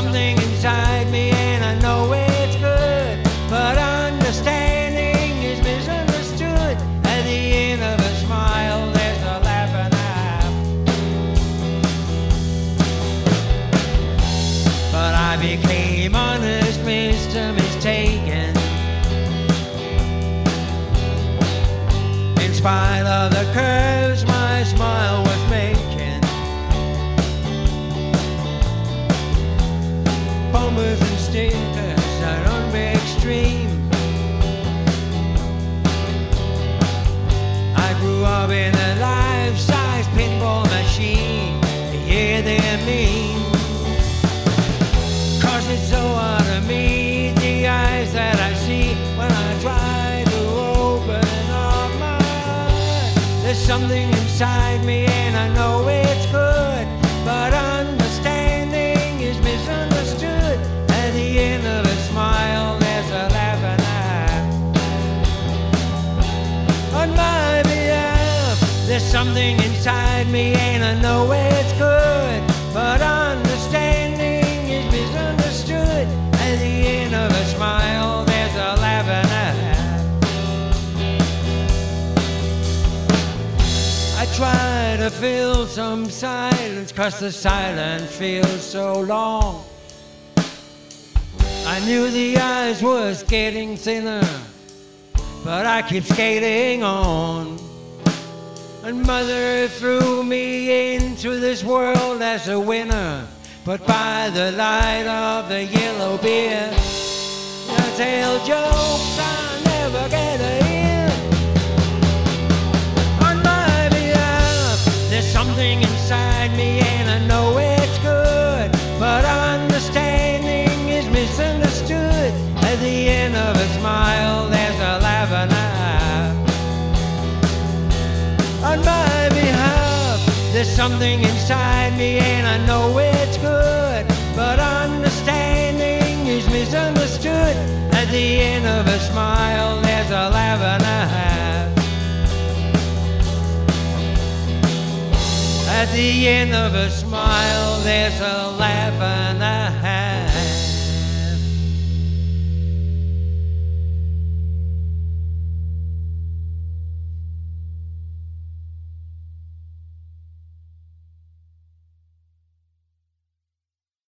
something inside me and I know it's good, but understanding is misunderstood. At the end of a smile there's a laugh and a half. But I became honest, Mr. Mistaken. In spite of the curves my smile was making, bumpers and stickers that don't be extreme. I grew up in a life-size pinball machine. Yeah, they're mean, 'cause it's so hard to meet the eyes that I see when I try to open up my heart. There's something inside me and I know it's good, but understanding is misunderstood. At the end of a smile there's a laugh and a half. On my behalf, there's something inside me and I know it's good, but understanding is misunderstood. At the end of a smile there's a laugh and a half. I try to fill some silence, 'cause the silence feels so long. I knew the eyes was getting thinner, but I keep skating on. And mother threw me into this world as a winner, but by the light of the yellow beer, I tell jokes I never get to hear. On my behalf, there's something inside me and I know it's good, but understanding is misunderstood. At the end of a smile there's a laugh and a half. On my behalf, there's something inside me and I know it's good, but understanding is misunderstood. At the end of a smile there's a laugh and a half. At the end of a smile there's a laugh and a half.